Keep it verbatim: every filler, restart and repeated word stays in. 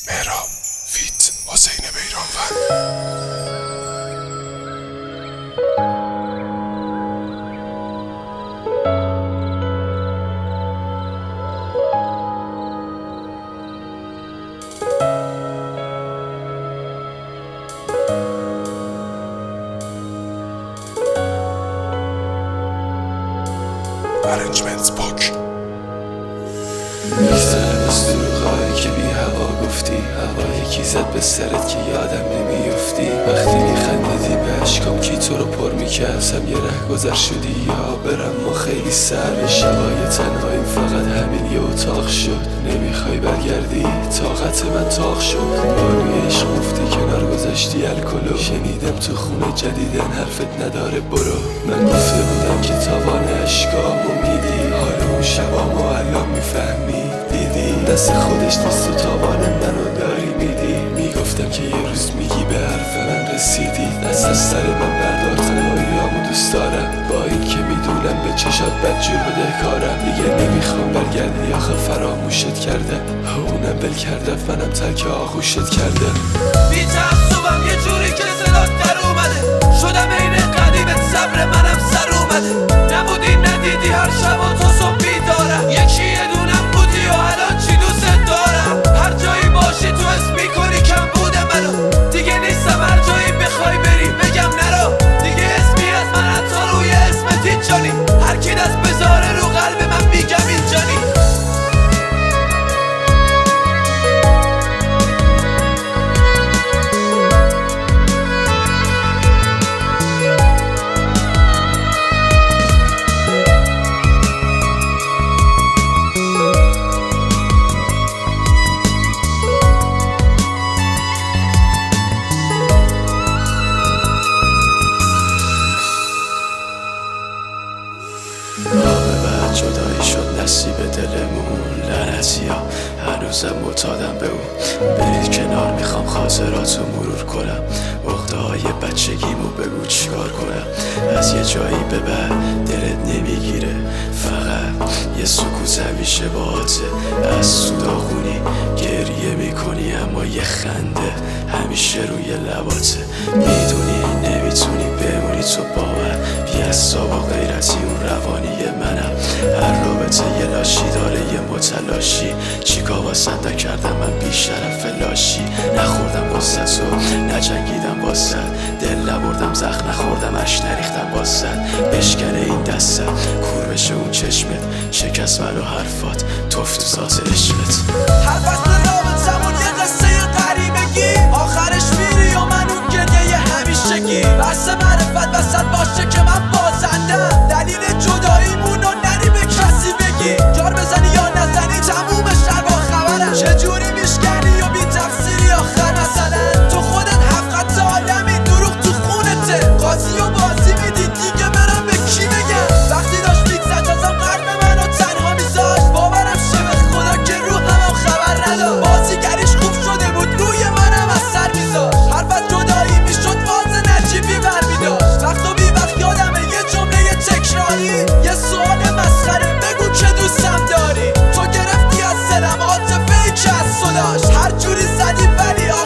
مهراب فیت حسین بیرانوند. Arrangements book. میگذرم از دروغایی که بی هوا گفتی، هوا یکی زد به سرت که یادم نمیافتی. وقتی میخندیدی به اشکام کی تو رو پر میکردم، یه ره گذر شدی یا برم ما خیلی سر. شبای تنهایی فقط همین یه اتاق شد، نمیخوای برگردی طاقت من تاق شد. با روی عشق مفتی کنار گذاشتی الکلو، شنیدم تو خونه جدیدن حرفت نداره برو. من گفته بودم که تاوان اشکامو میدی، حالا اون شبامو الان میفهمی دیدی دست خودش نیست و تاوان منو داری میدی. میگفتم که یه روز میگی به حرف من رسیدی، دست از سر من بردار تنهاییامو دوست دارم. با این که میدونم به چشات بدجور بده کارم، دیگه نمیخوام برگردی آخه فراموشت کردم. اونم ول کردم منم ترک آغوشت کردم. بی تعصبم یه جوری که صدات در اومده، شدم عین قدیمت صبر منم سر اومده. نبودی ندیدی هر شب و تا صبح بیدارم، یکی یه دونم بودی و الان چی دوست دارم. هر جایی باشی تو اسم میکنی کم بوده منو، دیگه نیستم هر جایی بخوای بری بگم نرو. دیگه اسمی از من حتی روی اسمت اینجانی، هر کی دست بذاره رو قلب من میگم اینجانی. جدایی شد نصیب دلمون، لعنتی ها هنوزم معتادم به اون. برید کنار میخوام خاطراتو مرور کنم، عقده های بچگیمو بگو چیکار کنم. از یه جایی به بعد دلت نمیگیره، فقط یه سکوت همیشه باهاته. از سوداغونی گریه میکنی اما یه خنده همیشه روی لباته. میدونی نمیتونی بمونی تو باور، بی عصاب و غیرتی اون روانی منم. هر رابطه یه لاشی داره یه متلاشی، چیکار واسد نکردم من بی شرف لاشی. نخوردم واسد و نجنگیدم واسد، دل نبردم زخم نخوردم اش نریختم واسد. بشکنه این دستم کور بشه اون چشمت، شکست من و حرفات توف تو ذات عشقت. هر فصل رابطمون یه قصه غریبگی، آخرش میری و من اون گریه همیشگی. بس معرفت وسط باشه که من بازندم، دلیل جداییمون رو نری به کسی بگی. جار بزنی یا نزنی تموم شب با خبرم، چجوری میشکنی و بی تفسیری آخر مثلا. تو خودت هفت خط آدمی دروغ تو خونته، قاضی و بازی میدی دیگه برم به کی بگم. وقتی داشت میگذد ازم قلب منو تنها میذاشت، باورم شه به خدا که رو همم خبر نداشت. بازیگریش خوب شده بود روی منم اثر میذاشت، حرفت جدایی میشد باز نجیبی برمیداشت. وقت و بی وقت یادمه یه جمله تکراری، یه سوال مسخره بگو که دوستم داری. تو گرفتی از دلم عاطفه‌ای که از تو داشت، هر جوری زدی ولی